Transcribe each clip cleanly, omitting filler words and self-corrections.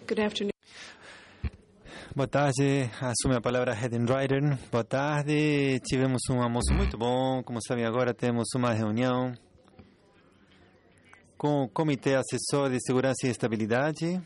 Good afternoon. Boa tarde, assume a palavra Helen Ryder. Boa tarde, tivemos um almoço muito bom. Como sabem, agora temos uma reunião com o Comitê Assessor de Segurança e Estabilidade.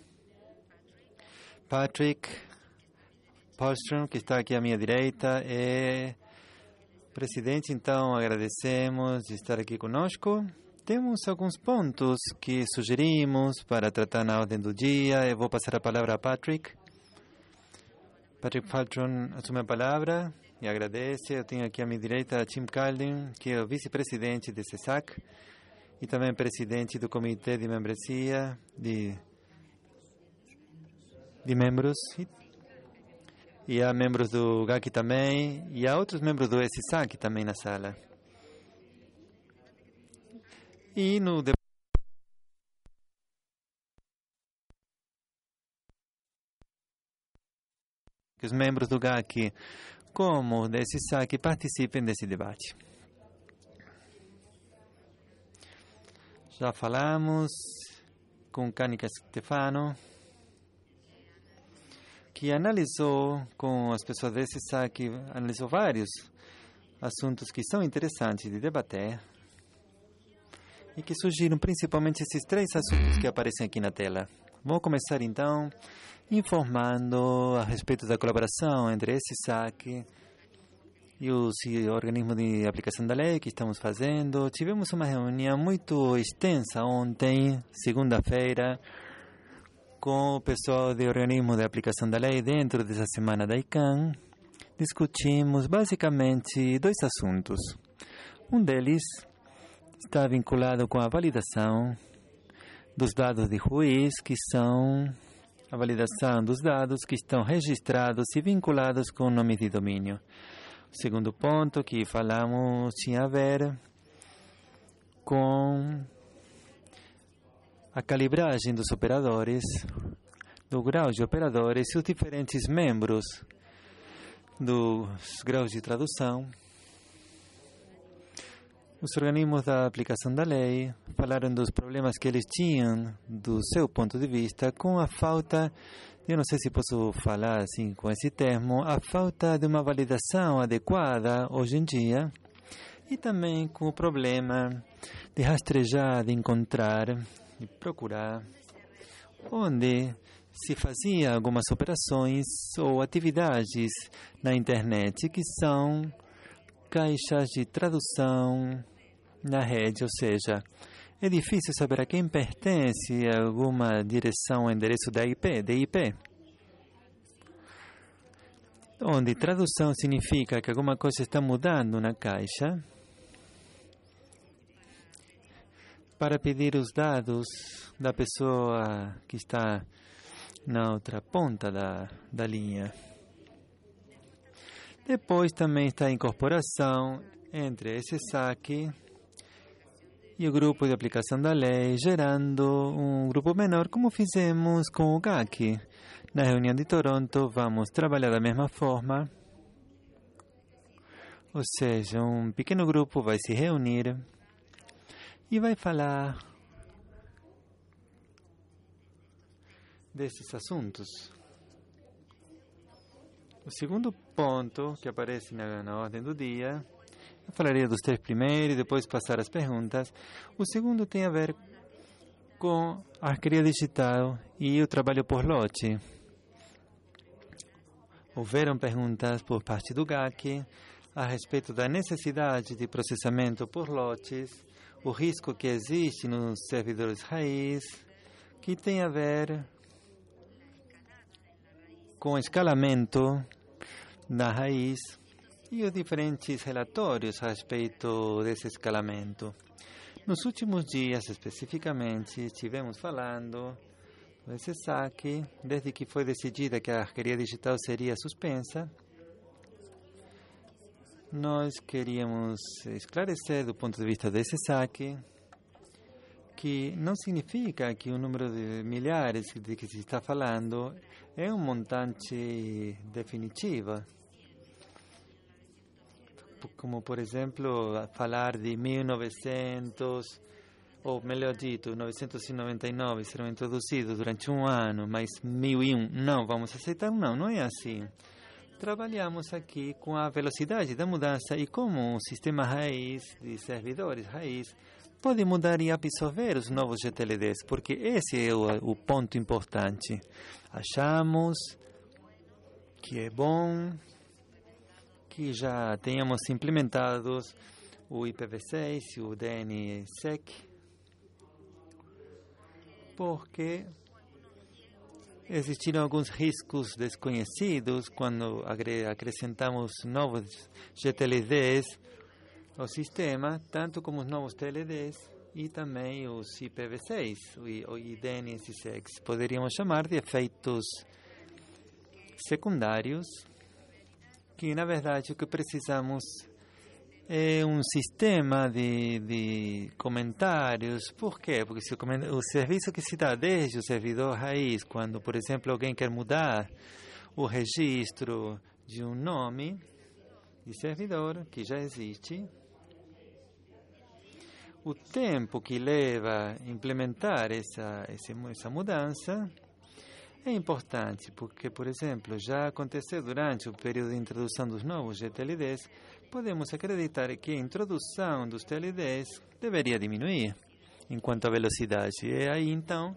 Patrick Paulstrom, que está aqui à minha direita, é presidente, então agradecemos de estar aqui conosco. Temos alguns pontos que sugerimos para tratar na ordem do dia. Eu vou passar a palavra a Patrick. Patrick Paulstrom assume a palavra e agradece. Eu tenho aqui à minha direita a Tim Calden, que é o vice-presidente do CESAC e também presidente do Comitê de Membresia de membros. E há membros do GAC também, e há outros membros do SESAC também na sala. E no que os membros do GAC, como do SESAC, participem desse debate. Já falamos com Kanika Stefano, que analisou com as pessoas do SESAC, analisou vários assuntos que são interessantes de debater e que surgiram principalmente esses três assuntos que aparecem aqui na tela. Vou começar então informando a respeito da colaboração entre o SESAC e os organismos de aplicação da lei que estamos fazendo. Tivemos uma reunião muito extensa ontem, segunda-feira, com o pessoal do organismo de aplicação da lei dentro dessa semana da ICANN. Discutimos basicamente dois assuntos. Um deles está vinculado com a validação dos dados de juiz, que são a validação dos dados que estão registrados e vinculados com o nome de domínio. O segundo ponto que falamos tinha a ver com a calibragem dos operadores, do grau de operadores e os diferentes membros dos graus de tradução. Os organismos da aplicação da lei falaram dos problemas que eles tinham, do seu ponto de vista, com a falta, eu não sei se posso falar assim com esse termo, a falta de uma validação adequada hoje em dia, e também com o problema de rastrejar, de encontrar e procurar onde se fazia algumas operações ou atividades na internet que são caixas de tradução na rede, ou seja, é difícil saber a quem pertence alguma direção ou endereço da IP, onde tradução significa que alguma coisa está mudando na caixa. Para pedir os dados da pessoa que está na outra ponta da linha. Depois também está a incorporação entre esse SESAC e o grupo de aplicação da lei, gerando um grupo menor, como fizemos com o GAC. Na reunião de Toronto, vamos trabalhar da mesma forma, ou seja, um pequeno grupo vai se reunir e vai falar desses assuntos. O segundo ponto que aparece na ordem do dia, eu falaria dos três primeiros e depois passar as perguntas. O segundo tem a ver com a arqueria digital e o trabalho por lote. Houveram perguntas por parte do GAC a respeito da necessidade de processamento por lotes, o risco que existe nos servidores raiz, que tem a ver com o escalamento da raiz e os diferentes relatórios a respeito desse escalamento. Nos últimos dias, especificamente, estivemos falando do SESAC, desde que foi decidida que a arqueria digital seria suspensa. Nós queríamos esclarecer, do ponto de vista do SESAC, que não significa que o número de milhares de que se está falando é um montante definitivo. Como, por exemplo, falar de 1.900 ou melhor dito, 999 serão introduzidos durante um ano, mas 1001 não vamos aceitar, não é assim. Trabalhamos aqui com a velocidade da mudança e como o sistema raiz de servidores raiz pode mudar e absorver os novos GTLDs, porque esse é o ponto importante. Achamos que é bom que já tenhamos implementados o IPv6 e o DNSSEC, porque existiram alguns riscos desconhecidos quando acrescentamos novos GTLDs ao sistema, tanto como os novos TLDs e também os IPv6 e DNSSEC. Poderíamos chamar de efeitos secundários, que na verdade o que precisamos é um sistema de comentários. Por quê? Porque se o serviço que se dá desde o servidor raiz, quando, por exemplo, alguém quer mudar o registro de um nome de servidor que já existe, o tempo que leva a implementar essa mudança é importante, porque, por exemplo, já aconteceu durante o período de introdução dos novos GTLDs, podemos acreditar que a introdução dos TLDs deveria diminuir enquanto a velocidade. É aí, então,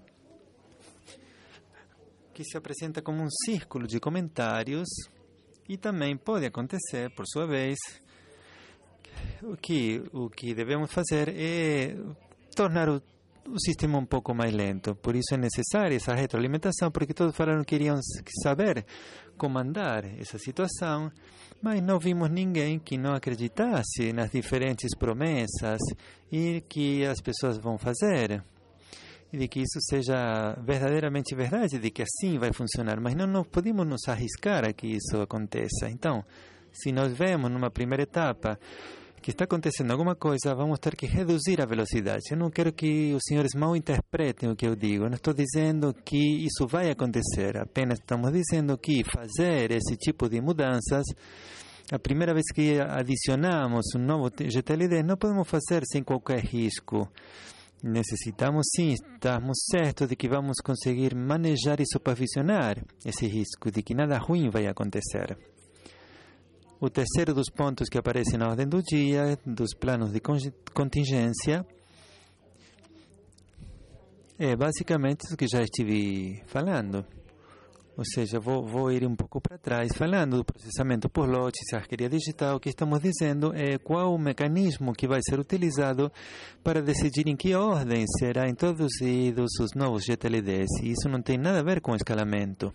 que se apresenta como um círculo de comentários e também pode acontecer, por sua vez, o que devemos fazer é tornar o sistema um pouco mais lento. Por isso é necessária essa retroalimentação, porque todos falaram que queriam saber comandar essa situação, mas não vimos ninguém que não acreditasse nas diferentes promessas e que as pessoas vão fazer. E de que isso seja verdadeiramente verdade, de que assim vai funcionar. Mas não podemos nos arriscar a que isso aconteça. Então, se nós vemos numa primeira etapa que está acontecendo alguma coisa, vamos ter que reduzir a velocidade. Eu não quero que os senhores mal interpretem o que eu digo. Eu não estou dizendo que isso vai acontecer. Apenas estamos dizendo que fazer esse tipo de mudanças, a primeira vez que adicionamos um novo GTLD, não podemos fazer sem qualquer risco. Necessitamos sim estarmos certos de que vamos conseguir manejar e supervisionar esse risco, de que nada ruim vai acontecer. O terceiro dos pontos que aparece na ordem do dia, dos planos de contingência, é basicamente o que já estive falando. Ou seja, vou ir um pouco para trás, falando do processamento por lotes, arqueria digital. O que estamos dizendo é qual o mecanismo que vai ser utilizado para decidir em que ordem serão introduzidos os novos GTLDs. E isso não tem nada a ver com escalamento.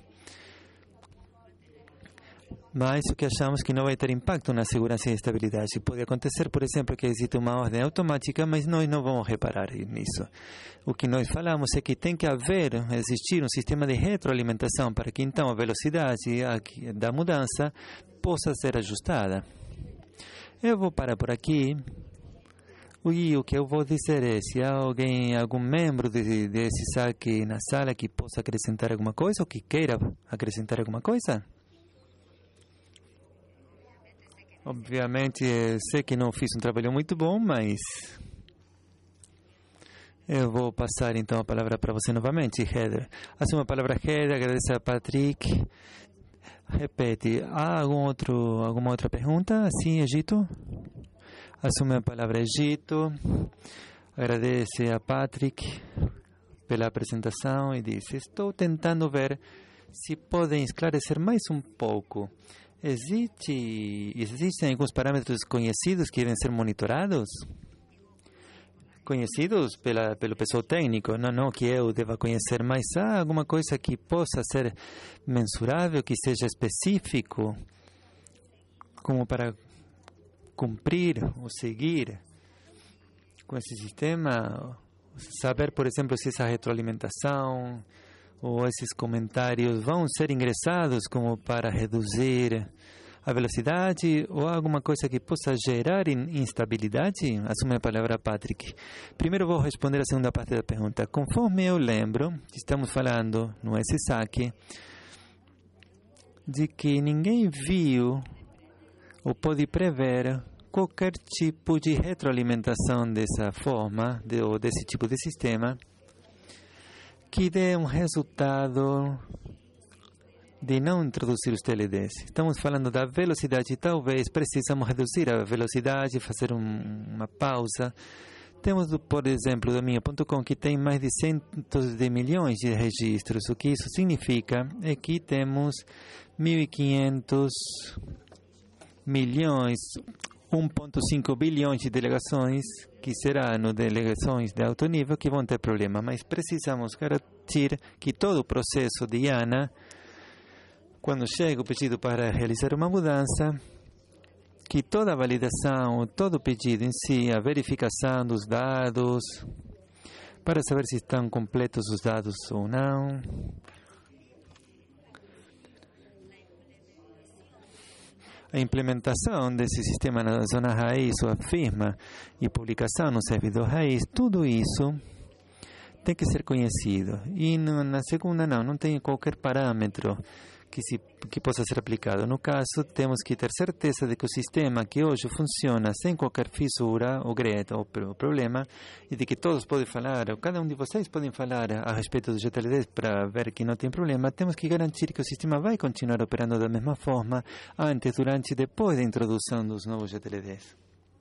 Mas o que achamos que não vai ter impacto na segurança e estabilidade. Pode acontecer, por exemplo, que existe uma ordem automática, mas nós não vamos reparar nisso. O que nós falamos é que tem que existir um sistema de retroalimentação para que então a velocidade da mudança possa ser ajustada. Eu vou parar por aqui. E o que eu vou dizer é, se há algum membro desse SAC na sala que possa acrescentar alguma coisa ou que queira acrescentar alguma coisa? Obviamente, sei que não fiz um trabalho muito bom, mas eu vou passar então a palavra para você novamente, Heather. Assume a palavra, Heather, agradeço a Patrick. Repete, há alguma outra pergunta? Sim, Egito? Assume a palavra, Egito. Agradece a Patrick pela apresentação e diz, estou tentando ver se podem esclarecer mais um pouco. Existem alguns parâmetros conhecidos que devem ser monitorados? Conhecidos pelo pessoal técnico, não que eu deva conhecer, mas há alguma coisa que possa ser mensurável, que seja específico, como para cumprir ou seguir com esse sistema? Saber, por exemplo, se essa retroalimentação ou esses comentários vão ser ingressados como para reduzir a velocidade ou alguma coisa que possa gerar instabilidade? Assume a palavra, Patrick. Primeiro vou responder a segunda parte da pergunta. Conforme eu lembro, estamos falando no SSAC de que ninguém viu ou pode prever qualquer tipo de retroalimentação dessa forma, ou desse tipo de sistema, que dê um resultado de não introduzir os TLDs. Estamos falando da velocidade, talvez precisamos reduzir a velocidade, fazer uma pausa. Temos, por exemplo, Domínio.com, que tem mais de centos de milhões de registros. O que isso significa é que temos 1.500 milhões, 1,5 bilhões de delegações, que serão delegações de alto nível, que vão ter problema. Mas precisamos garantir que todo o processo de IANA, quando chega o pedido para realizar uma mudança, que toda a validação, todo o pedido em si, a verificação dos dados, para saber se estão completos os dados ou não, a implementação desse sistema na zona raiz, ou a firma e publicação no servidor raiz, tudo isso tem que ser conhecido. E na segunda não tem qualquer parâmetro que possa ser aplicado. No caso, temos que ter certeza de que o sistema que hoje funciona sem qualquer fissura ou greta ou problema, e de que todos podem falar, ou cada um de vocês podem falar a respeito do GTLD para ver que não tem problema, temos que garantir que o sistema vai continuar operando da mesma forma antes, durante e depois da introdução dos novos GTLDs.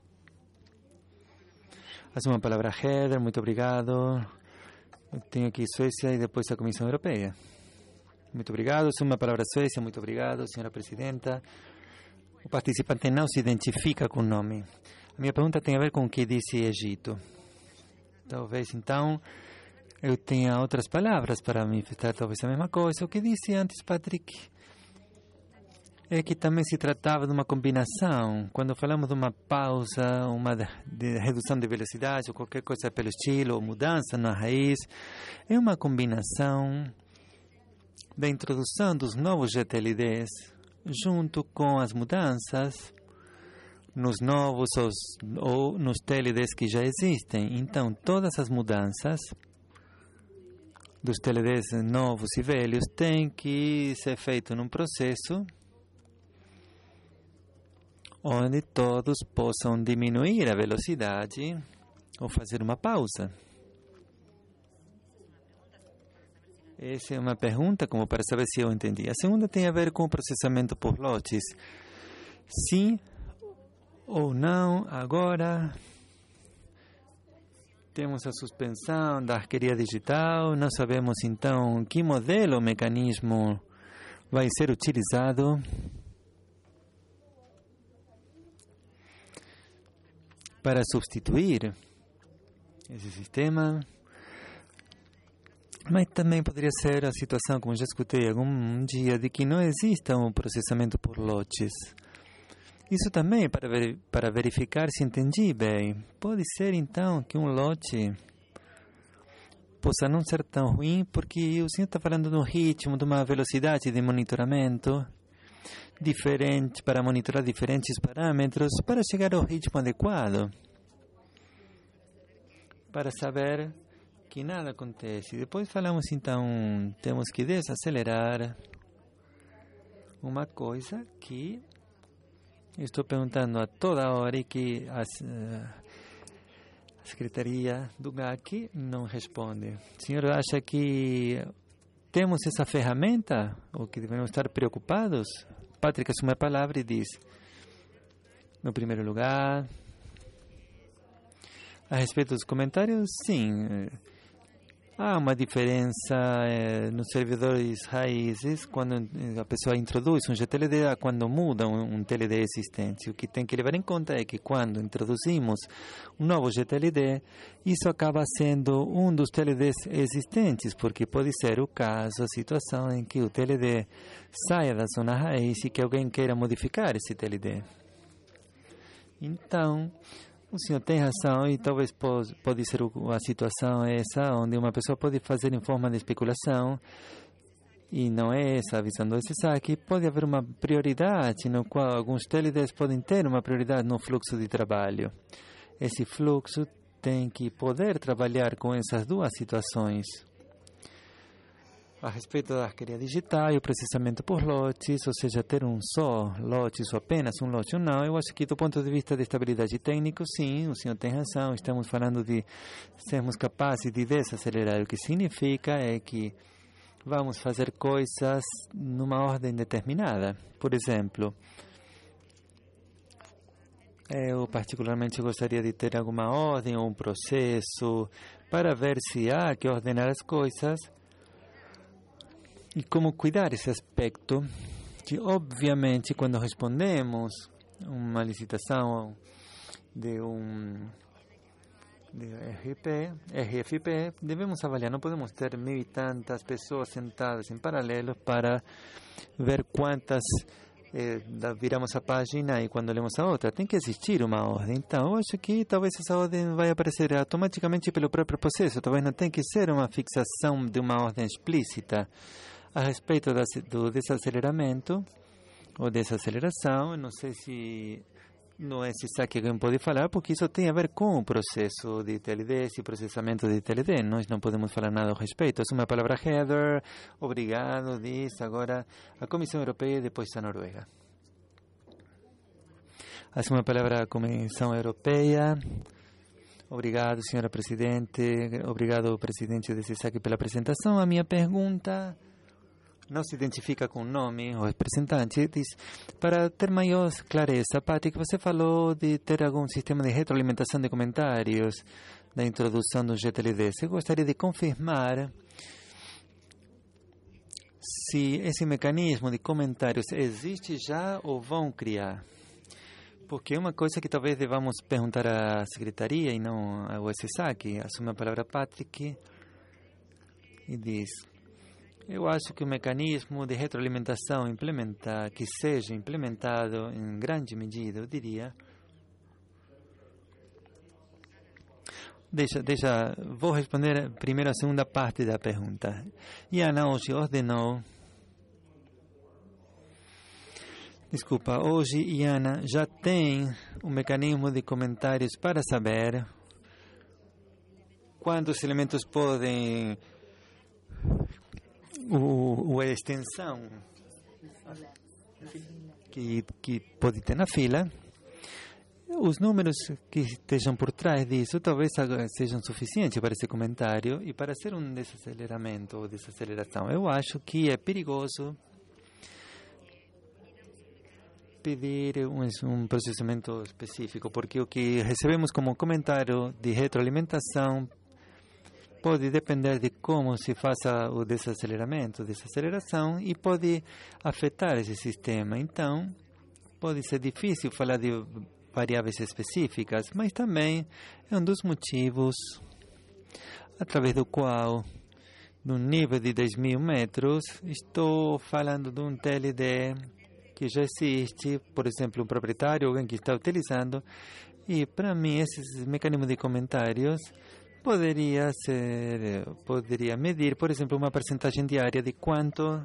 Faz uma palavra header, muito obrigado. Eu tenho aqui Suécia e depois a Comissão Europeia. Muito obrigado. Uma palavra Suécia. Muito obrigado, senhora presidenta. O participante não se identifica com o nome. A minha pergunta tem a ver com o que disse Egito. Talvez, então, eu tenha outras palavras para manifestar talvez a mesma coisa. O que disse antes, Patrick, é que também se tratava de uma combinação. Quando falamos de uma pausa, de redução de velocidade, ou qualquer coisa pelo estilo, ou mudança na raiz, é uma combinação da introdução dos novos GTLDs junto com as mudanças nos novos ou nos TLDs que já existem. Então, todas as mudanças dos TLDs novos e velhos têm que ser feitas num processo onde todos possam diminuir a velocidade ou fazer uma pausa. Essa é uma pergunta como para saber se eu entendi. A segunda tem a ver com o processamento por lotes. Sim ou não, agora temos a suspensão da arqueria digital, não sabemos então que modelo ou mecanismo vai ser utilizado para substituir esse sistema. Mas também poderia ser a situação, como já escutei algum dia, de que não exista um processamento por lotes. Isso também para verificar se entendi bem. Pode ser, então, que um lote possa não ser tão ruim, porque o senhor está falando de um ritmo, de uma velocidade de monitoramento diferente, para monitorar diferentes parâmetros, para chegar ao ritmo adequado, para saber que nada acontece. Depois falamos, então, temos que desacelerar uma coisa que estou perguntando a toda hora e que a Secretaria do GAC não responde. O senhor acha que temos essa ferramenta ou que devemos estar preocupados? Patrick assume a palavra e diz, no primeiro lugar, a respeito dos comentários, sim, há uma diferença nos servidores raízes quando a pessoa introduz um GTLD quando muda um TLD existente. O que tem que levar em conta é que quando introduzimos um novo GTLD, isso acaba sendo um dos TLDs existentes, porque pode ser o caso, a situação em que o TLD saia da zona raiz e que alguém queira modificar esse TLD. Então, o senhor tem razão e talvez pode ser a situação essa onde uma pessoa pode fazer em forma de especulação e não é essa a visão do SESAC. Pode haver uma prioridade no qual alguns TLDs podem ter uma prioridade no fluxo de trabalho. Esse fluxo tem que poder trabalhar com essas duas situações. a respeito da arqueria digital e o processamento por lotes, ou seja, ter um só lote, ou apenas um lote ou não, eu acho que do ponto de vista de estabilidade técnica, sim, o senhor tem razão, estamos falando de sermos capazes de desacelerar. O que significa é que vamos fazer coisas numa ordem determinada. Por exemplo, eu particularmente gostaria de ter alguma ordem ou um processo para ver se há que ordenar as coisas e como cuidar esse aspecto que, obviamente, quando respondemos uma licitação de RFP, devemos avaliar. Não podemos ter 1.000 e tantas pessoas sentadas em paralelo para ver quantas viramos a página e quando lemos a outra. Tem que existir uma ordem. Então, eu acho que talvez essa ordem vai aparecer automaticamente pelo próprio processo. Talvez não tenha que ser uma fixação de uma ordem explícita. A respeito do desaceleramento ou desaceleração, eu não sei se não é se que alguém pode falar, porque isso tem a ver com o processo de TLD e processamento de TLD. Nós não podemos falar nada a respeito. É uma palavra Heather. Obrigado, diz agora a Comissão Europeia e depois a Noruega. É uma palavra a Comissão Europeia. Obrigado, senhora Presidente. Obrigado, Presidente de CESAC, pela apresentação. A minha pergunta não se identifica com o nome ou representante, diz, para ter maior clareza, Patrick, você falou de ter algum sistema de retroalimentação de comentários da introdução do GTLD. Eu gostaria de confirmar se esse mecanismo de comentários existe já ou vão criar. Porque uma coisa que talvez devamos perguntar à Secretaria e não ao SESAC, assume a palavra Patrick e diz: eu acho que o mecanismo de retroalimentação que seja implementado em grande medida, eu diria. Vou responder primeiro a segunda parte da pergunta. Iana hoje ordenou. Desculpa, hoje Iana já tem um mecanismo de comentários para saber quantos elementos podem. A extensão que pode ter na fila, os números que estejam por trás disso talvez sejam suficientes para esse comentário e para ser um desaceleramento ou desaceleração. Eu acho que é perigoso pedir um processamento específico, porque o que recebemos como comentário de retroalimentação pode depender de como se faça o desaceleramento, desaceleração, e pode afetar esse sistema. Então, pode ser difícil falar de variáveis específicas, mas também é um dos motivos através do qual, no nível de 10.000 metros, estou falando de um TLD que já existe, por exemplo, um proprietário, alguém que está utilizando, e para mim esses mecanismos de comentários poderia medir, por exemplo, uma percentagem diária de quanto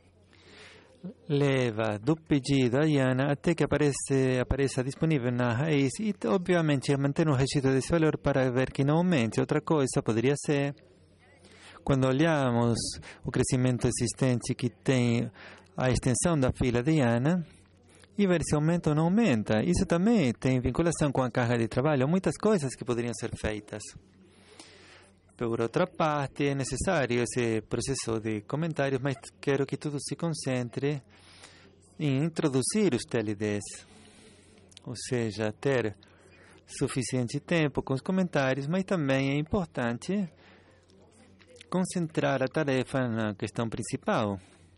leva do pedido a Iana até que apareça disponível na raiz e, obviamente, manter um registro desse valor para ver que não aumente. Outra coisa poderia ser, quando olhamos o crescimento existente que tem a extensão da fila de Iana, e ver se aumenta ou não aumenta. Isso também tem vinculação com a carga de trabalho. Há muitas coisas que poderiam ser feitas. Por outra parte, é necessário esse processo de comentários, mas quero que tudo se concentre em introduzir os TLDs, ou seja, ter suficiente tempo com os comentários, mas também é importante concentrar a tarefa na questão principal.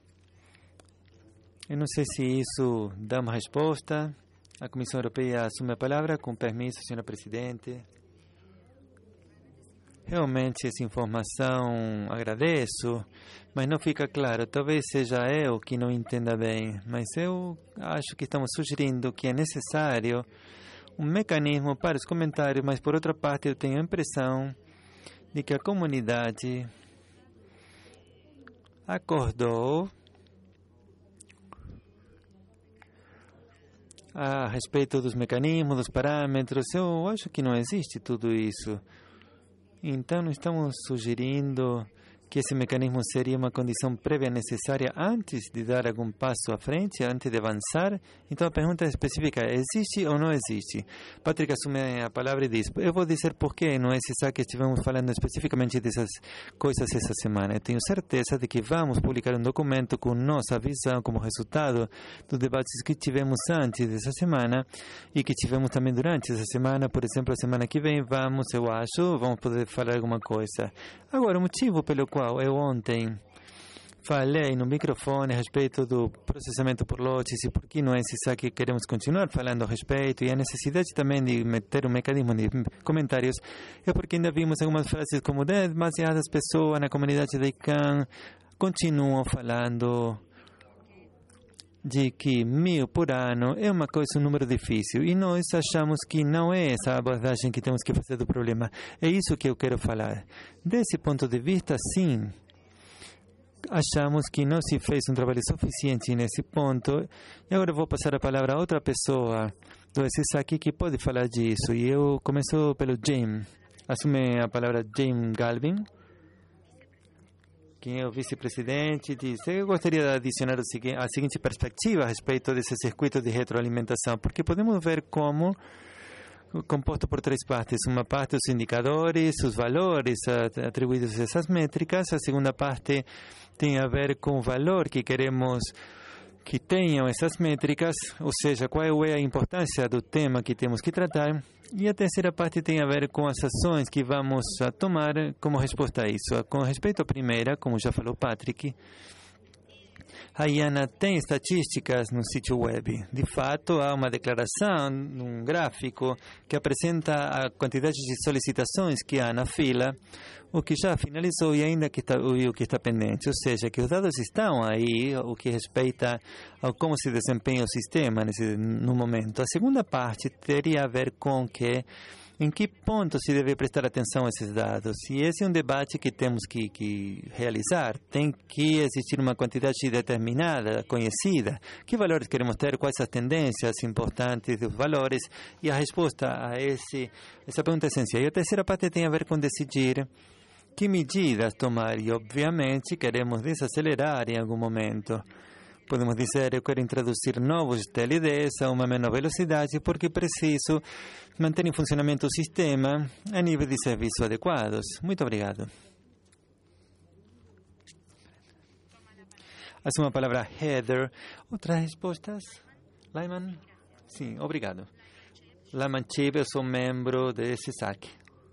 Eu não sei se isso dá uma resposta. A Comissão Europeia assume a palavra, com permisso, senhora Presidente. Realmente essa informação agradeço, mas não fica claro. Talvez seja eu que não entenda bem, mas eu acho que estamos sugerindo que é necessário um mecanismo para os comentários, mas por outra parte eu tenho a impressão de que a comunidade acordou a respeito dos mecanismos, dos parâmetros. Eu acho que não existe tudo isso. Então, estamos sugerindo que esse mecanismo seria uma condição prévia necessária antes de dar algum passo à frente, antes de avançar? Então a pergunta específica é: existe ou não existe? Patrick assume a palavra e diz: eu vou dizer por que no SSAC estivemos falando especificamente dessas coisas essa semana. Eu tenho certeza de que vamos publicar um documento com nossa visão como resultado dos debates que tivemos antes dessa semana e que tivemos também durante essa semana. Por exemplo, a semana que vem vamos poder falar alguma coisa. Agora, o motivo pelo qual eu ontem falei no microfone a respeito do processamento por lotes e por que no SSAC queremos continuar falando a respeito, e a necessidade também de meter um mecanismo de comentários, é porque ainda vimos algumas frases como: demasiadas pessoas na comunidade de ICANN continuam falando de que 1.000 por ano é uma coisa, um número difícil, e nós achamos que não é essa a abordagem que temos que fazer do problema. É isso que eu quero falar. Desse ponto de vista, sim, achamos que não se fez um trabalho suficiente nesse ponto, e agora eu vou passar a palavra a outra pessoa do SSAC que pode falar disso, e eu começo pelo Jim. Assume a palavra Jim Galvin, quem é o vice-presidente, diz: eu gostaria de adicionar a seguinte perspectiva a respeito desse circuito de retroalimentação, porque podemos ver como composto por três partes. Uma parte, os indicadores, os valores atribuídos a essas métricas. A segunda parte tem a ver com o valor que queremos que tenham essas métricas, ou seja, qual é a importância do tema que temos que tratar. E a terceira parte tem a ver com as ações que vamos a tomar como resposta a isso. Com respeito à primeira, como já falou Patrick, a IANA tem estatísticas no sítio web. De fato, há uma declaração, um gráfico, que apresenta a quantidade de solicitações que há na fila, o que já finalizou e ainda o que está pendente. Ou seja, que os dados estão aí, o que respeita a como se desempenha o sistema no momento. A segunda parte teria a ver com em que ponto se deve prestar atenção a esses dados. E esse é um debate que temos que realizar. Tem que existir uma quantidade determinada, conhecida. Que valores queremos ter? Quais as tendências importantes dos valores? E a resposta a essa pergunta é essencial. E a terceira parte tem a ver com decidir que medidas tomar. E, obviamente, queremos desacelerar em algum momento. Podemos dizer: eu quero introduzir novos TLDs a uma menor velocidade porque preciso manter em funcionamento o sistema a nível de serviços adequados. Muito obrigado. Assuma a palavra Heather. Outras respostas? Lyman? Sim, obrigado. Lyman Chiba, eu sou membro desse SSAC.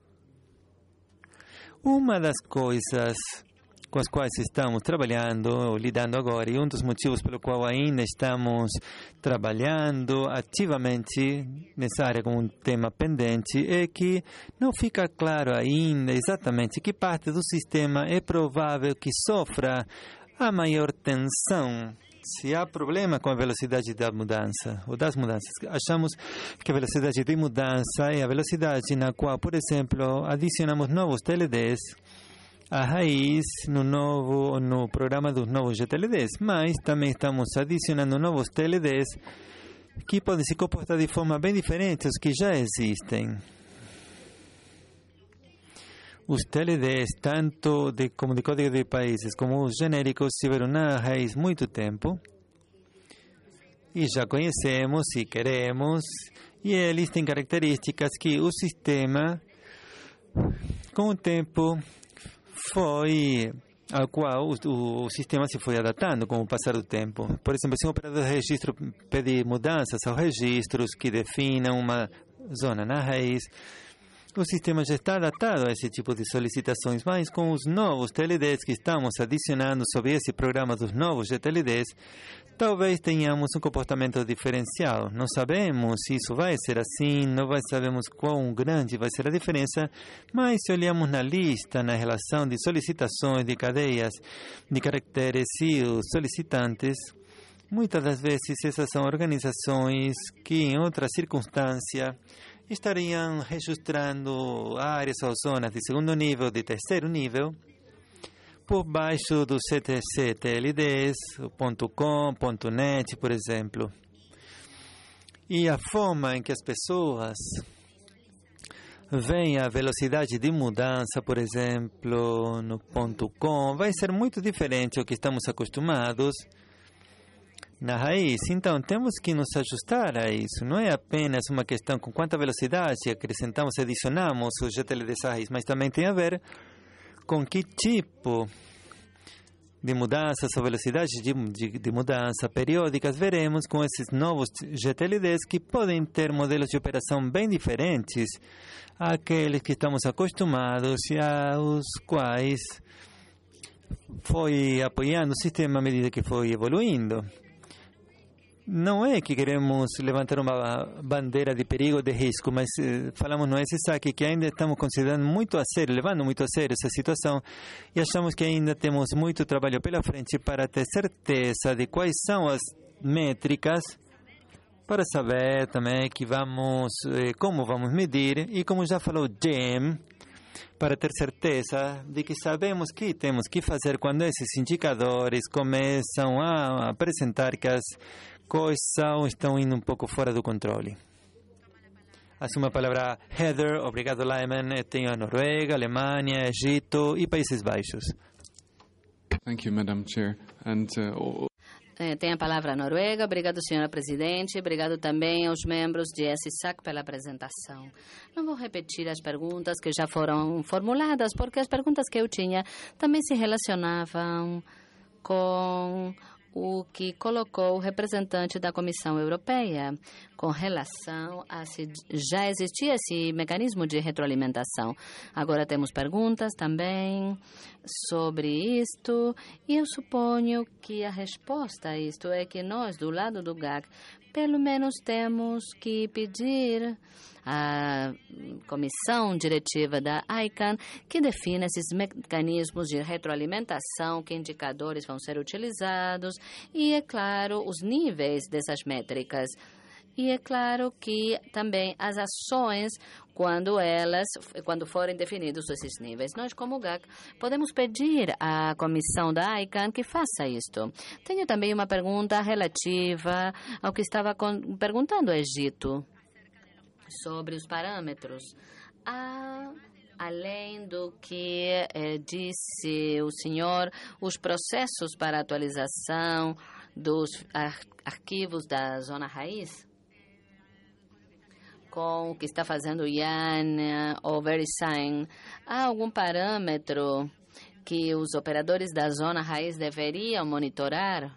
Uma das coisas com as quais estamos trabalhando, lidando agora, e um dos motivos pelo qual ainda estamos trabalhando ativamente nessa área como um tema pendente, é que não fica claro ainda exatamente que parte do sistema é provável que sofra a maior tensão. Se há problema com a velocidade da mudança ou das mudanças, achamos que a velocidade de mudança é a velocidade na qual, por exemplo, adicionamos novos TLDs a raiz no programa dos novos GTLDs, mas também estamos adicionando novos TLDs que podem se comportar de forma bem diferente dos que já existem. Os TLDs, tanto como de código de países como os genéricos, tiveram na raiz muito tempo e já conhecemos e queremos, e eles têm características que o sistema, com o tempo, ao qual o sistema se foi adaptando com o passar do tempo. Por exemplo, se um operador de registro pedir mudanças aos registros que definam uma zona na raiz, o sistema já está adaptado a esse tipo de solicitações, mas com os novos TLDs que estamos adicionando sobre esse programa dos novos GTLDs, talvez tenhamos um comportamento diferencial. Não sabemos se isso vai ser assim, não sabemos quão grande vai ser a diferença, mas se olhamos na lista, na relação de solicitações, de cadeias de caracteres e os solicitantes, muitas das vezes essas são organizações que, em outra circunstância, estariam registrando áreas ou zonas de segundo nível, de terceiro nível, por baixo do CTC TLDs, .com, .net, por exemplo. E a forma em que as pessoas vem a velocidade de mudança, por exemplo, no ponto com, vai ser muito diferente do que estamos acostumados na raiz. Então, temos que nos ajustar a isso. Não é apenas uma questão com quanta velocidade acrescentamos, adicionamos o GTL dessa raiz, mas também tem a ver com que tipo de mudanças ou velocidades de mudança periódicas veremos com esses novos GTLDs que podem ter modelos de operação bem diferentes àqueles que estamos acostumados e aos quais foi apoiando o sistema à medida que foi evoluindo. Não é que queremos levantar uma bandeira de perigo, de risco, mas falamos no SSAC que ainda estamos considerando muito a sério, levando muito a sério essa situação e achamos que ainda temos muito trabalho pela frente para ter certeza de quais são as métricas para saber também que como vamos medir e como já falou Jim, para ter certeza de que sabemos que temos que fazer quando esses indicadores começam a apresentar que as coisas estão indo um pouco fora do controle. Assumo a palavra Heather. Obrigado, Lyman. Eu tenho a Noruega, Alemanha, Egito e Países Baixos. Thank you, Madam Chair. Tem a palavra a Noruega. Obrigado, senhora presidente. Obrigado também aos membros de SSAC pela apresentação. Não vou repetir as perguntas que já foram formuladas, porque as perguntas que eu tinha também se relacionavam com o que colocou o representante da Comissão Europeia com relação a se já existia esse mecanismo de retroalimentação. Agora temos perguntas também sobre isto e eu suponho que a resposta a isto é que nós, do lado do GAC, pelo menos temos que pedir à comissão diretiva da ICANN que defina esses mecanismos de retroalimentação, que indicadores vão ser utilizados e, é claro, os níveis dessas métricas. E é claro que também as ações, quando forem definidos esses níveis. Nós, como GAC, podemos pedir à comissão da ICANN que faça isto. Tenho também uma pergunta relativa ao que estava perguntando o Egito sobre os parâmetros. Além do que disse o senhor, os processos para atualização dos arquivos da zona raiz, com o que está fazendo o Ian ou VeriSign, há algum parâmetro que os operadores da zona raiz deveriam monitorar?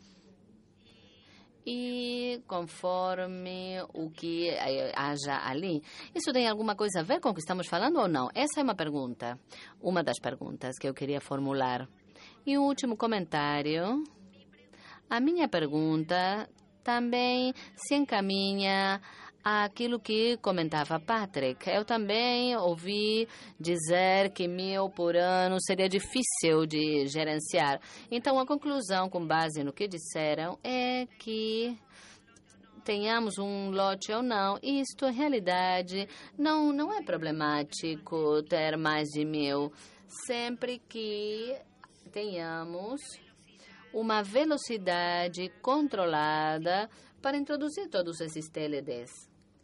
E conforme o que haja ali, isso tem alguma coisa a ver com o que estamos falando ou não? Essa é uma das perguntas que eu queria formular. E o último comentário, a minha pergunta também se encaminha àquilo que comentava Patrick. Eu também ouvi dizer que 1.000 por ano seria difícil de gerenciar. Então, a conclusão, com base no que disseram, é que tenhamos um lote ou não, isto, em realidade, não é problemático ter mais de 1.000, sempre que tenhamos uma velocidade controlada para introduzir todos esses TLDs.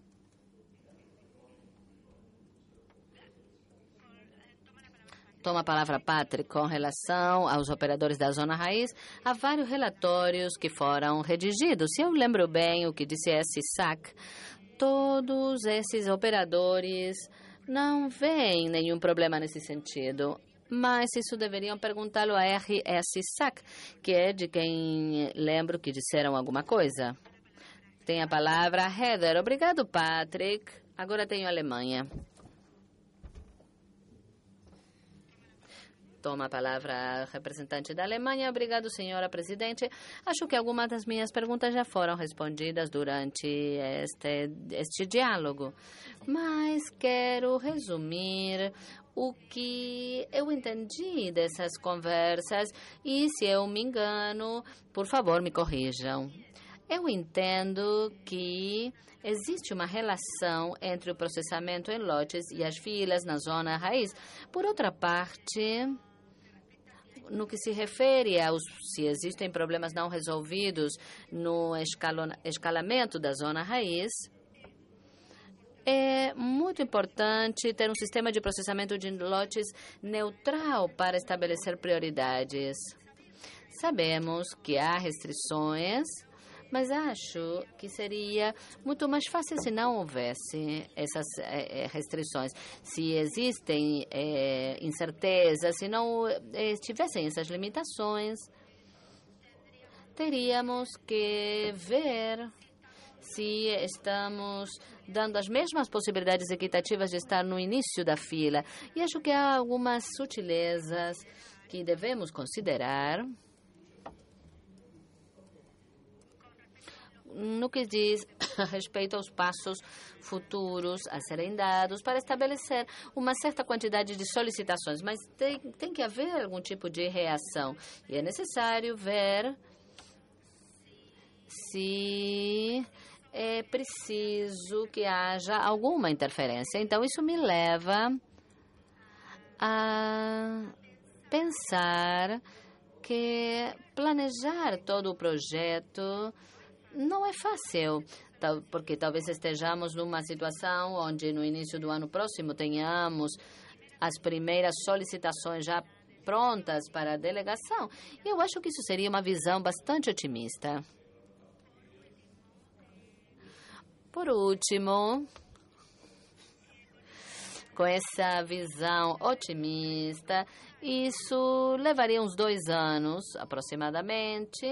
Toma a palavra Patrick com relação aos operadores da zona raiz. Há vários relatórios que foram redigidos. Se eu lembro bem o que disse SSAC, todos esses operadores não veem nenhum problema nesse sentido. Mas isso deveriam perguntá-lo a RSSAC, que é de quem lembro que disseram alguma coisa. Tem a palavra Heather. Obrigado, Patrick. Agora tenho a Alemanha. Toma a palavra a representante da Alemanha. Obrigado, senhora presidente. Acho que algumas das minhas perguntas já foram respondidas durante este diálogo, mas quero resumir o que eu entendi dessas conversas e, se eu me engano, por favor, me corrijam. Eu entendo que existe uma relação entre o processamento em lotes e as filas na zona raiz. Por outra parte, no que se refere se existem problemas não resolvidos no escalamento da zona raiz, É muito importante ter um sistema de processamento de lotes neutral para estabelecer prioridades. Sabemos que há restrições, mas acho que seria muito mais fácil se não houvesse essas restrições. Se existem incertezas, se não tivessem essas limitações, teríamos que ver se estamos dando as mesmas possibilidades equitativas de estar no início da fila. E acho que há algumas sutilezas que devemos considerar no que diz respeito aos passos futuros a serem dados para estabelecer uma certa quantidade de solicitações. Mas tem que haver algum tipo de reação. E é necessário ver se é preciso que haja alguma interferência. Então, isso me leva a pensar que planejar todo o projeto não é fácil, porque talvez estejamos numa situação onde no início do ano próximo tenhamos as primeiras solicitações já prontas para a delegação. E eu acho que isso seria uma visão bastante otimista. Por último, com essa visão otimista, isso levaria uns 2 anos, aproximadamente.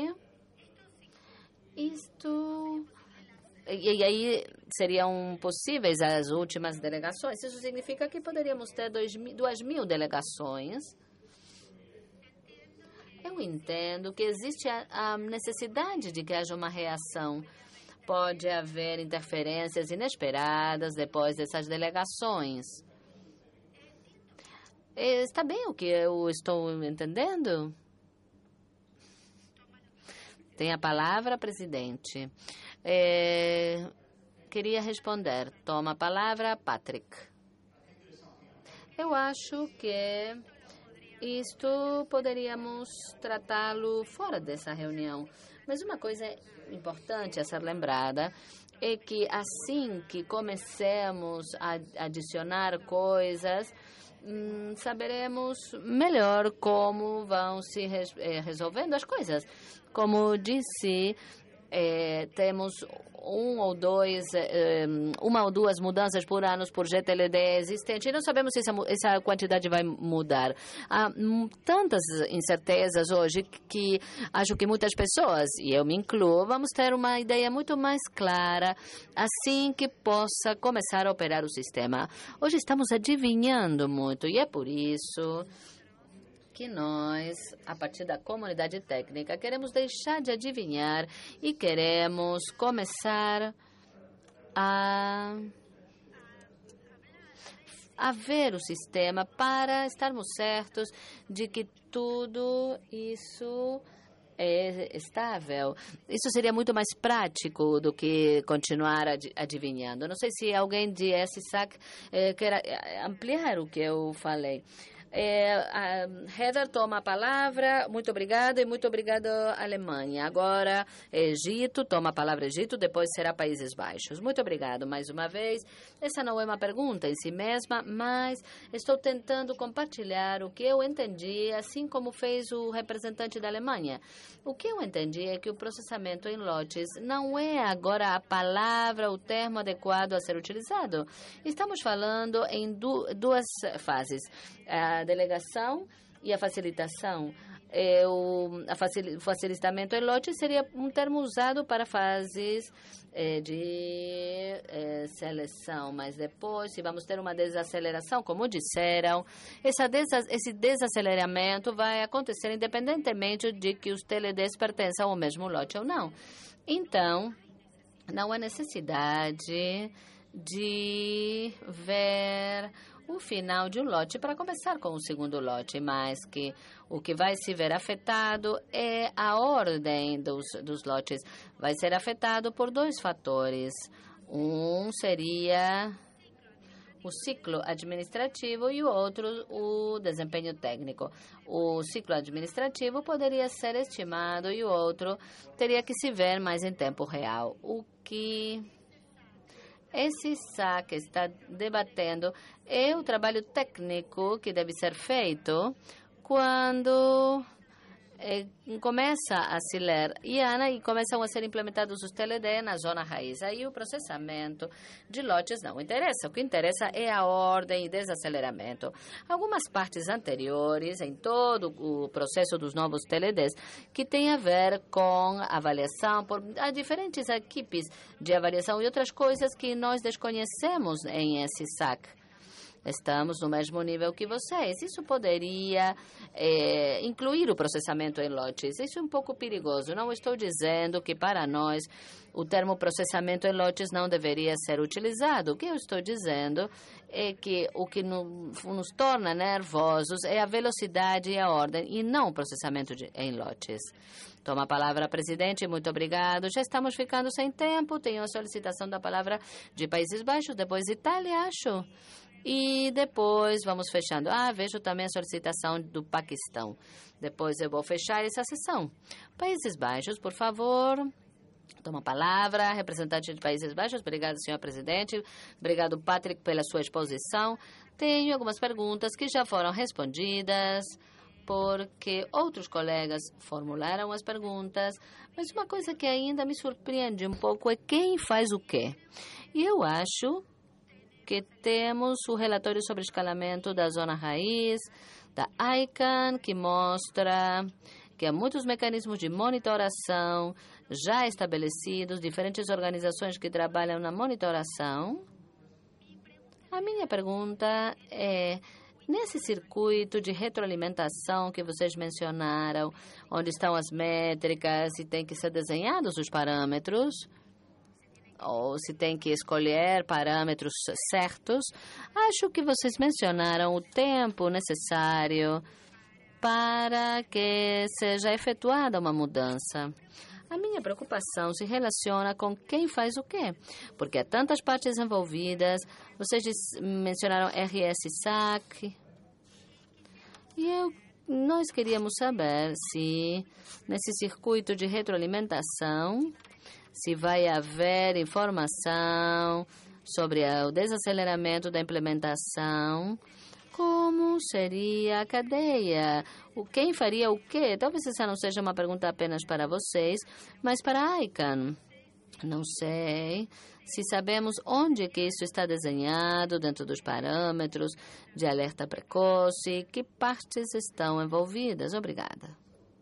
E aí seriam possíveis as últimas delegações. Isso significa que poderíamos ter 2.000 delegações. Eu entendo que existe a necessidade de que haja uma reação. Pode haver interferências inesperadas depois dessas delegações. Está bem o que eu estou entendendo? Tem a palavra, presidente. Queria responder. Toma a palavra, Patrick. Eu acho que isto poderíamos tratá-lo fora dessa reunião. Mas uma coisa importante a ser lembrada é que assim que comecemos a adicionar coisas, saberemos melhor como vão se resolvendo as coisas. Como disse, temos uma ou duas mudanças por ano por GTLD existente e não sabemos se essa quantidade vai mudar. Há tantas incertezas hoje que acho que muitas pessoas, e eu me incluo, vamos ter uma ideia muito mais clara assim que possa começar a operar o sistema. Hoje estamos adivinhando muito e é por isso que nós, a partir da comunidade técnica, queremos deixar de adivinhar e queremos começar a ver o sistema para estarmos certos de que tudo isso é estável. Isso seria muito mais prático do que continuar adivinhando. Não sei se alguém de SSAC quer ampliar o que eu falei. A Heather toma a palavra. Muito obrigada e muito obrigada, Alemanha. Agora, Egito, toma a palavra Egito, depois será Países Baixos. Muito obrigado mais uma vez. Essa não é uma pergunta em si mesma, mas estou tentando compartilhar o que eu entendi, assim como fez o representante da Alemanha. O que eu entendi é que o processamento em lotes não é agora a palavra, o termo adequado a ser utilizado. Estamos falando em duas fases. A delegação e a facilitação. O facilitamento em lote seria um termo usado para fases de seleção, mas depois, se vamos ter uma desaceleração, como disseram, esse desaceleramento vai acontecer independentemente de que os TLDs pertençam ao mesmo lote ou não. Então, não há necessidade de ver o final de um lote para começar com o segundo lote, mas que o que vai se ver afetado é a ordem dos lotes. Vai ser afetado por 2 fatores. Um seria o ciclo administrativo e o outro o desempenho técnico. O ciclo administrativo poderia ser estimado e o outro teria que se ver mais em tempo real, o que esse SAC está debatendo é o trabalho técnico que deve ser feito quando começa a se ler IANA e começam a ser implementados os TLD na zona raiz. Aí o processamento de lotes não interessa. O que interessa é a ordem e desaceleramento. Algumas partes anteriores em todo o processo dos novos TLDs que tem a ver com avaliação por diferentes equipes de avaliação e outras coisas que nós desconhecemos em esse SAC. Estamos no mesmo nível que vocês. Isso poderia incluir o processamento em lotes. Isso é um pouco perigoso. Não estou dizendo que para nós o termo processamento em lotes não deveria ser utilizado. O que eu estou dizendo é que o que nos torna nervosos é a velocidade e a ordem e não o processamento em lotes. Toma a palavra, presidente. Muito obrigado. Já estamos ficando sem tempo. Tenho a solicitação da palavra de Países Baixos, depois Itália, acho. E depois vamos fechando. Vejo também a solicitação do Paquistão. Depois eu vou fechar essa sessão. Países Baixos, por favor. Toma a palavra, representante de Países Baixos. Obrigado, senhor presidente. Obrigado, Patrick, pela sua exposição. Tenho algumas perguntas que já foram respondidas, porque outros colegas formularam as perguntas. Mas uma coisa que ainda me surpreende um pouco é quem faz o quê. E eu acho que temos o relatório sobre escalamento da zona raiz, da ICANN, que mostra que há muitos mecanismos de monitoração já estabelecidos, diferentes organizações que trabalham na monitoração. A minha pergunta é, nesse circuito de retroalimentação que vocês mencionaram, onde estão as métricas e tem que ser desenhados os parâmetros, ou se tem que escolher parâmetros certos, acho que vocês mencionaram o tempo necessário para que seja efetuada uma mudança. A minha preocupação se relaciona com quem faz o quê, porque há tantas partes envolvidas. Vocês mencionaram RS-SAC, e nós queríamos saber se nesse circuito de retroalimentação se vai haver informação sobre o desaceleramento da implementação, como seria a cadeia, quem faria o quê? Talvez essa não seja uma pergunta apenas para vocês, mas para a ICANN. Não sei se sabemos onde que isso está desenhado dentro dos parâmetros de alerta precoce, que partes estão envolvidas. Obrigada.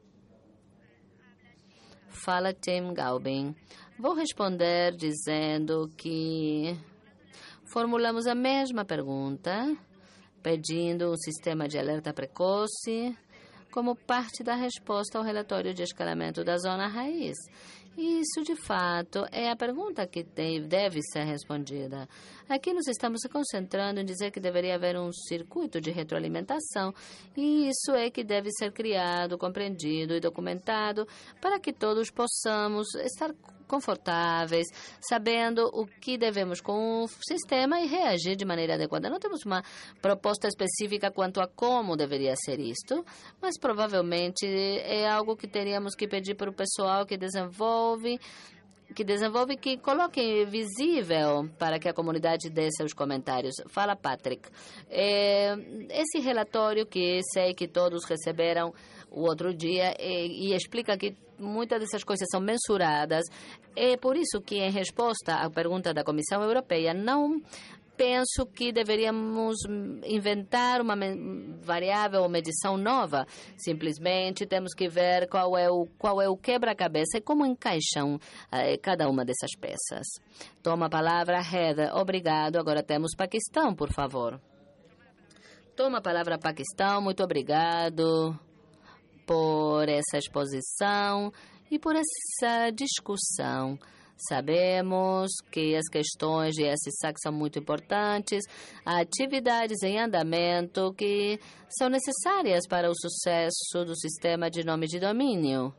Fala Tim Galbin. Vou responder dizendo que formulamos a mesma pergunta, pedindo um sistema de alerta precoce como parte da resposta ao relatório de escalamento da zona raiz. Isso, de fato, é a pergunta que deve ser respondida. Aqui nós estamos se concentrando em dizer que deveria haver um circuito de retroalimentação, e isso é que deve ser criado, compreendido e documentado para que todos possamos estar confortáveis, sabendo o que devemos com o sistema e reagir de maneira adequada. Não temos uma proposta específica quanto a como deveria ser isto, mas provavelmente é algo que teríamos que pedir para o pessoal que desenvolve, que coloque visível para que a comunidade dê seus comentários. Fala, Patrick. Esse relatório que sei que todos receberam o outro dia e explica que muitas dessas coisas são mensuradas. É por isso que, em resposta à pergunta da Comissão Europeia, não penso que deveríamos inventar uma variável ou medição nova. Simplesmente temos que ver qual é o quebra-cabeça e como encaixam cada uma dessas peças. Toma a palavra, Heather. Obrigado. Agora temos Paquistão, por favor. Toma a palavra, Paquistão. Muito obrigado por essa exposição e por essa discussão. Sabemos que as questões de SSAC são muito importantes, há atividades em andamento que são necessárias para o sucesso do sistema de nome de domínio.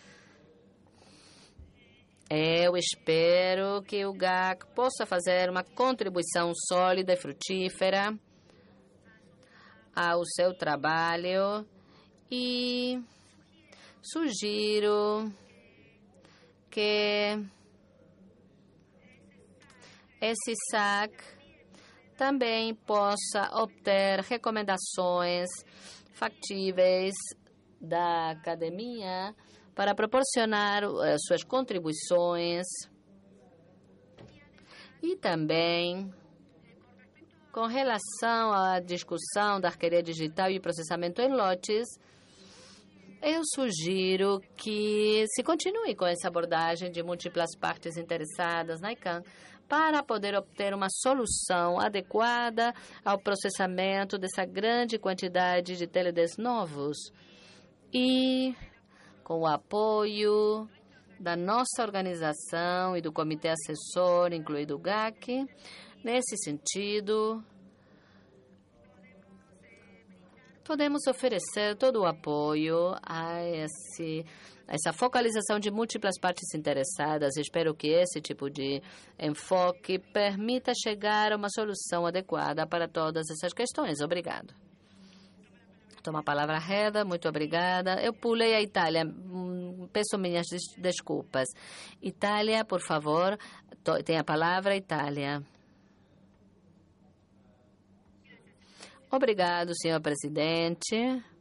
Eu espero que o GAC possa fazer uma contribuição sólida e frutífera ao seu trabalho e sugiro que esse SAC também possa obter recomendações factíveis da academia para proporcionar suas contribuições e também com relação à discussão da arqueria digital e processamento em lotes, eu sugiro que se continue com essa abordagem de múltiplas partes interessadas na ICANN para poder obter uma solução adequada ao processamento dessa grande quantidade de TLDs novos e com o apoio da nossa organização e do comitê assessor, incluído o GAC. Nesse sentido, podemos oferecer todo o apoio a essa focalização de múltiplas partes interessadas. Espero que esse tipo de enfoque permita chegar a uma solução adequada para todas essas questões. Obrigado. Toma a palavra, Reda. Muito obrigada. Eu pulei a Itália. Peço minhas desculpas. Itália, por favor. Tem a palavra, Itália. Obrigado, senhor presidente.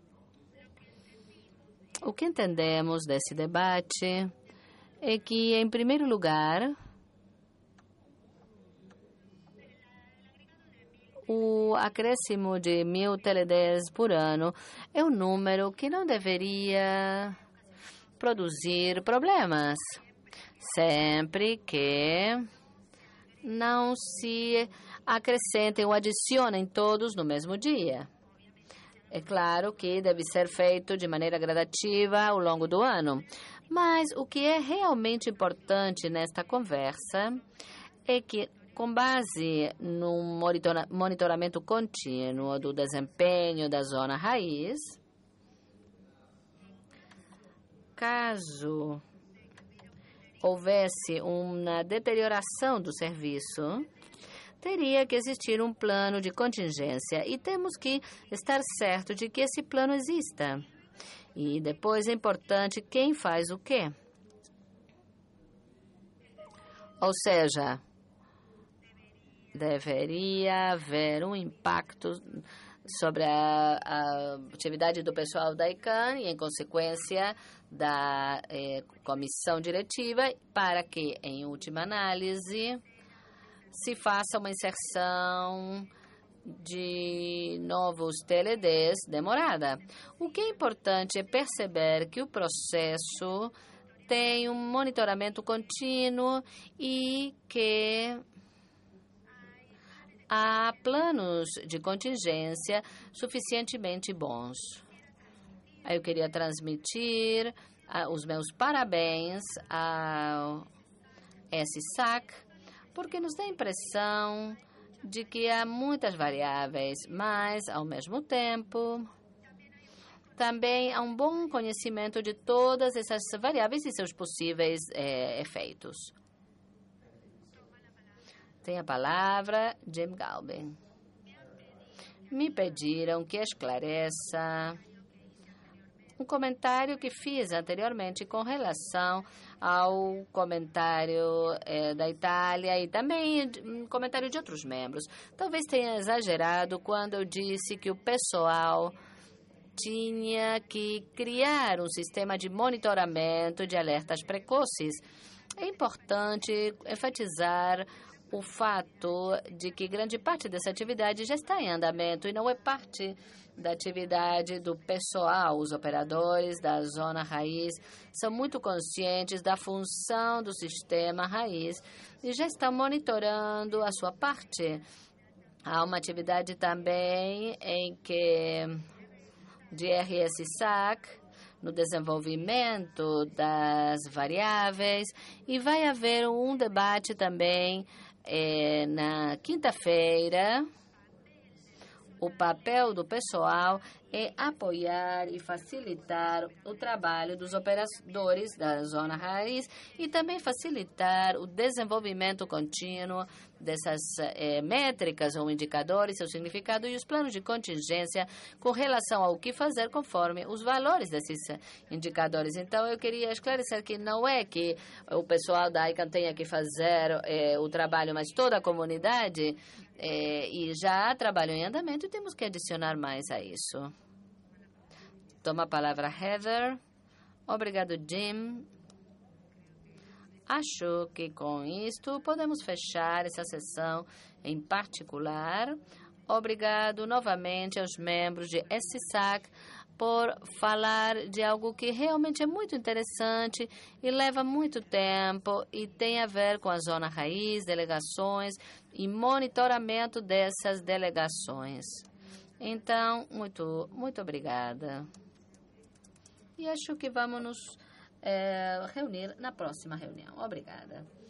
O que entendemos desse debate é que, em primeiro lugar, o acréscimo de 1.000 TLDs por ano é um número que não deveria produzir problemas, sempre que não se acrescentem ou adicionem todos no mesmo dia. É claro que deve ser feito de maneira gradativa ao longo do ano, mas o que é realmente importante nesta conversa é que, com base no monitoramento contínuo do desempenho da zona raiz, caso houvesse uma deterioração do serviço, teria que existir um plano de contingência e temos que estar certo de que esse plano exista. E depois é importante quem faz o quê. Ou seja, deveria haver um impacto sobre a atividade do pessoal da ICANN e, em consequência, da comissão diretiva, para que, em última análise, se faça uma inserção de novos TLDs demorada. O que é importante é perceber que o processo tem um monitoramento contínuo e que há planos de contingência suficientemente bons. Eu queria transmitir os meus parabéns ao SSAC, porque nos dá a impressão de que há muitas variáveis, mas, ao mesmo tempo, também há um bom conhecimento de todas essas variáveis e seus possíveis efeitos. Tem a palavra Jim Galvin. Me pediram que esclareça um comentário que fiz anteriormente com relação ao comentário da Itália e também um comentário de outros membros. Talvez tenha exagerado quando eu disse que o pessoal tinha que criar um sistema de monitoramento de alertas precoces. É importante enfatizar o fato de que grande parte dessa atividade já está em andamento e não é parte da atividade do pessoal. Os operadores da zona raiz são muito conscientes da função do sistema raiz e já estão monitorando a sua parte. Há uma atividade também em que de RSSAC no desenvolvimento das variáveis e vai haver um debate também na quinta-feira, o papel do pessoal é apoiar e facilitar o trabalho dos operadores da zona raiz e também facilitar o desenvolvimento contínuo dessas métricas ou indicadores, seu significado e os planos de contingência com relação ao que fazer conforme os valores desses indicadores. Então, eu queria esclarecer que não é que o pessoal da ICANN tenha que fazer o trabalho, mas toda a comunidade, e já há trabalho em andamento e temos que adicionar mais a isso. Toma a palavra Heather. Obrigado, Jim. Acho que com isto podemos fechar essa sessão em particular. Obrigado novamente aos membros de SSAC por falar de algo que realmente é muito interessante e leva muito tempo e tem a ver com a zona raiz, delegações e monitoramento dessas delegações. Então, muito obrigada. E acho que vamos nos reunir na próxima reunião. Obrigada.